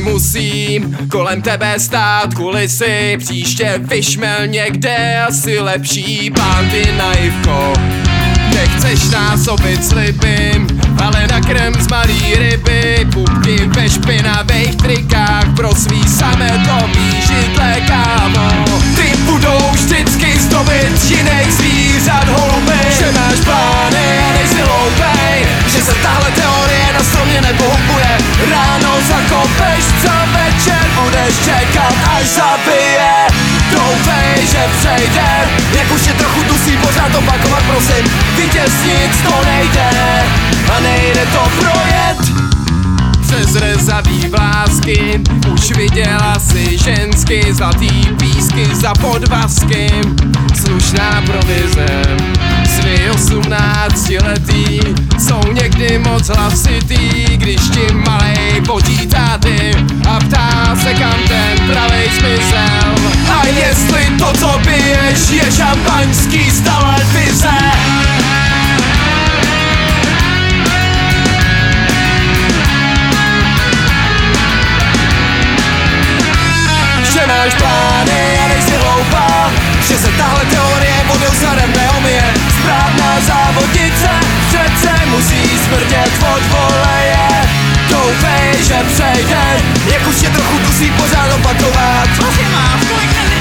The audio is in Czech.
musím kolem tebe stát kulisy. Příště vyšmel někde asi lepší pánty naivko. Nechceš násobit slibym, ale nakrm z malý ryby. Pupky ve špinavých trikách pro svý sametový židle, kámo. Ty budou vždycky zdobit jiných zvířat holuby. Že máš plány a nejsi hloupej, že se tahle teorie na stromě nepohubuje. Ráno zakopeš, co večer budeš čekat, až zabije. Doufej, že přejde, jak už je trochu dusí pořád opakovat, prosím. Vítěznic to nejde a nejde to projet. Přes rezavý vlásky už viděla si žensky, zlatý písky za podvazky. Slušná provize, svý 18letý jsou někdy moc hlasitý, když ti malej počítá ty a ptá se, kam ten pravej zmizel. A jestli to, co piješ, je šampaňský z televize. Že máš plány a nejsi hloupá, že se tahle teorie vodou zadem neomije. Správná závodnice přece musí smrdět od voleje. Doufej, že přejde, jak už je trochu dusí pořád opakovat. Prosím vás, kolik